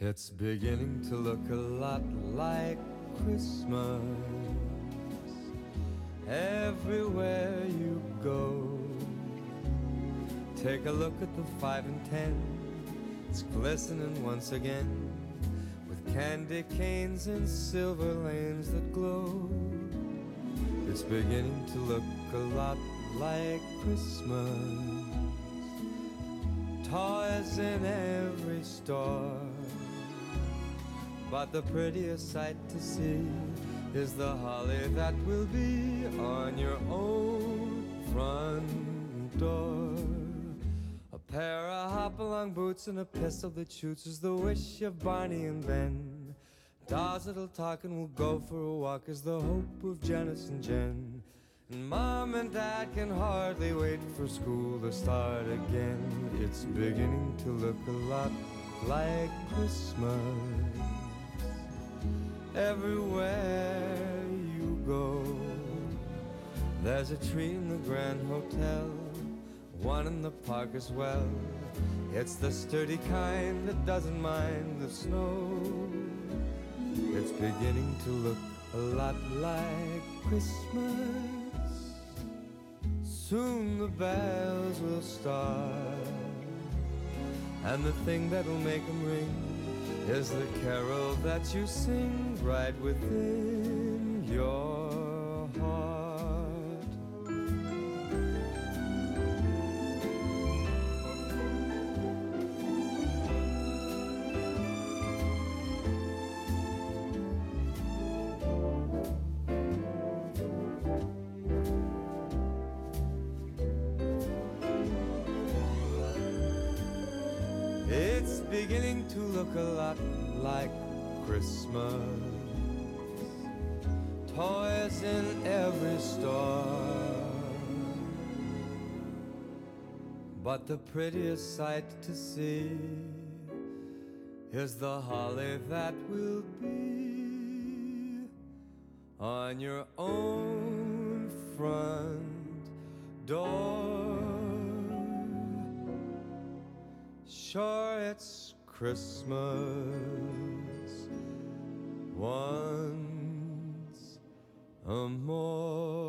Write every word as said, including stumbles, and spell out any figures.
It's beginning to look a lot like Christmas everywhere you go. Take a look at the five and ten, it's glistening once again with candy canes and silver lanes that glow. It's beginning to look a lot like Christmas. Toys in every store, but the prettiest sight to see is the holly that will be on your own front door. A pair of hop-along boots and a pistol that shoots is the wish of Barney and Ben. Dolls that'll talk and will go for a walk is the hope of Janice and Jen. And Mom and Dad can hardly wait for school to start again. It's beginning to look a lot like Christmas everywhere you go. There's a tree in the Grand Hotel, one in the park as well. It's the sturdy kind that doesn't mind the snow. It's beginning to look a lot like Christmas. Soon the bells will start, and the thing that'll make them ring is the carol that you sing right within your heart. It's beginning to look a lot like Christmas. Toys in every store, but the prettiest sight to see is the holly that will be on your own front door. Sure, it's Christmas once a more.